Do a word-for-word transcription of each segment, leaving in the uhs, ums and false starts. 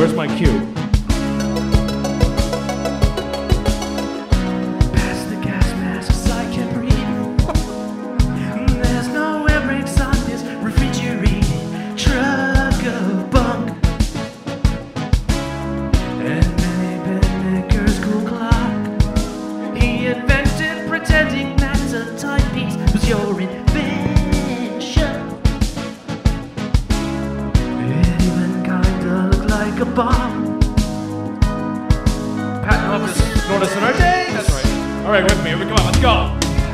Where's my cue? Pass the gas mask 'cause I can breathe. There's no air brakes on this refrigerated truck of bunk. And Manny Bennicker's cool clock. He invented pretending that a timepiece was your invention. It even kinda looked like a bomb. Patent office notice in our day. That's right. All right, with me. Come on, let's go.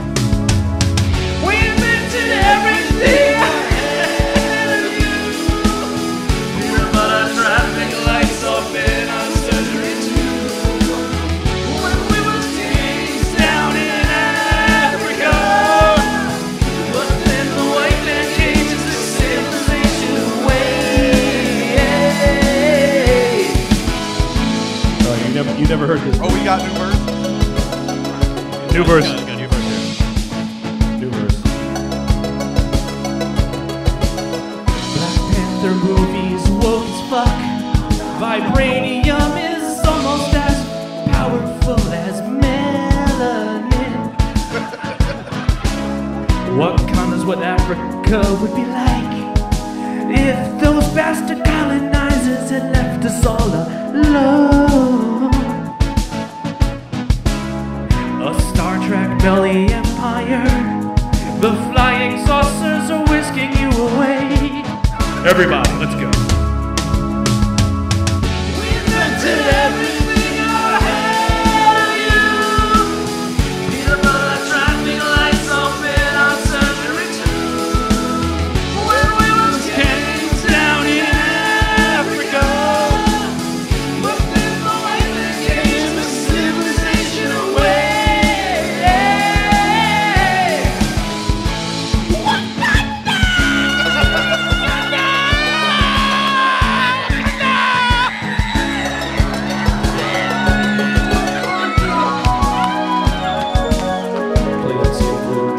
We invented everything ahead of you. Peanut butter traffic lights off in our surgery too. When we were kings down in Africa. But then the white man came to the civilization away. Oh, you never, you never heard this. Oh, we got new words? New verse. Got, got new verse here. New verse. Black Panther movies woke as fuck. Vibranium is almost as powerful as melanin. What is what Africa would be like if those bastard colonizers had left us all alone. A Star Trek belly empire. The flying saucers are whisking you away. Everybody, let's go. We invented everything ahead of you. Peanut butter traffic lights off in our surgery too. When we were kings down in Africa. But then the white man came to civilization away. Play that scene through.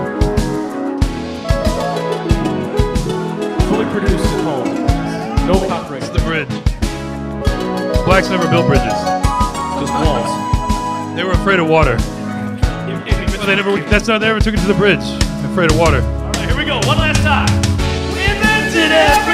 Fully produced at home. No copyright. It's the bridge. Blacks never built bridges. Just walls. They were afraid of water. They never. That's not. They never took it to the bridge. Afraid of water. All right, here we go. One last time. We invented it.